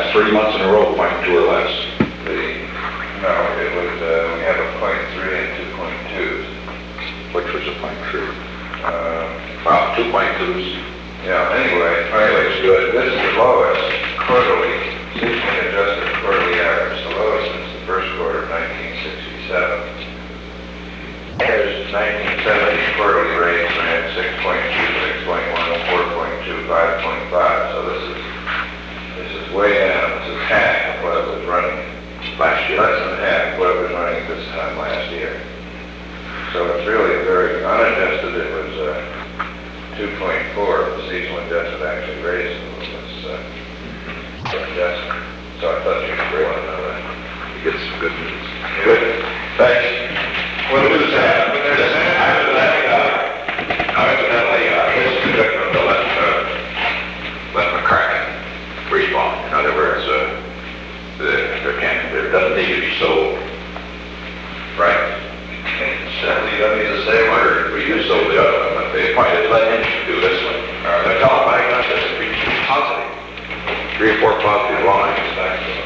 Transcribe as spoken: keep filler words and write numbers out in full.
That's three months in a row, point two or less. The, no, it was, uh, we have a point three and two point twos. Which was a point three. Uh, Well, two point twos. yeah, anyway, anyway, it's good. This is the lowest quarterly, seasonally adjusted quarterly average, the lowest since the first quarter of nineteen sixty-seven. There's nineteen seventy quarterly rates, we had six point two, six point one, four point two, five point five. So this is, this is way down. This is half of what it was running Last year. less than half what it was running this time last year. So it's really very unadjusted. It was uh, two point four. The seasonal adjusted actually raised a little bit. Uh, adjustment. So I thought you would really want to know that. You get some good news. Good. Thanks. Well, this is that. But there's Listen, that. Incidentally, uh, now incidentally, uh, this is conductor of the let, uh, let McCracken respawn. In other words, uh, the, there can't, there doesn't need to be sold. Right? Certainly, you don't need to say a word. We use sold the other one, but they appointed let him do this one. Uh, they're telling my gosh, that's three positive. Three or four positive lines.